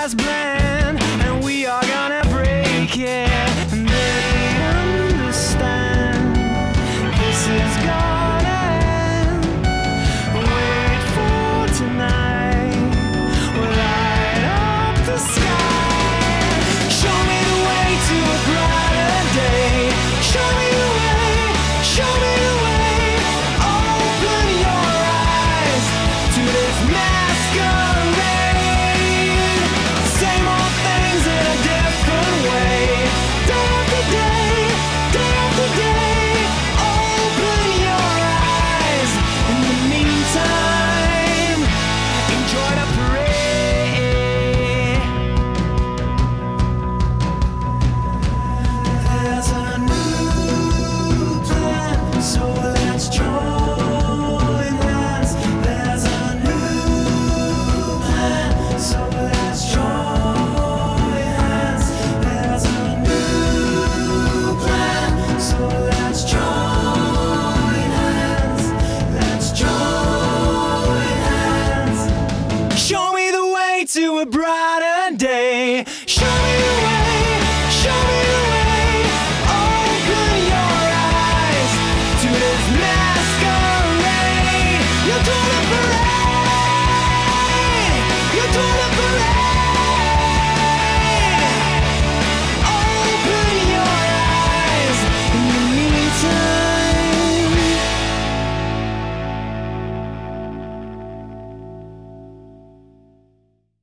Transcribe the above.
has blend, and we are gonna break it. And they understand this is gonna end. Wait for tonight, we'll light up the sky. Show me the way to a brighter day. Show me the way, show me the way. Open your eyes to this masquerade. Same old things in a different way. Day after day, day after day. Open your eyes. In the meantime, enjoy the parade. There's a new plan, so let's join hands. There's a new plan, so let's join hands. There's a new plan, so let's join hands. Let's join hands. Show me the way to a brighter day. Show me the way, show me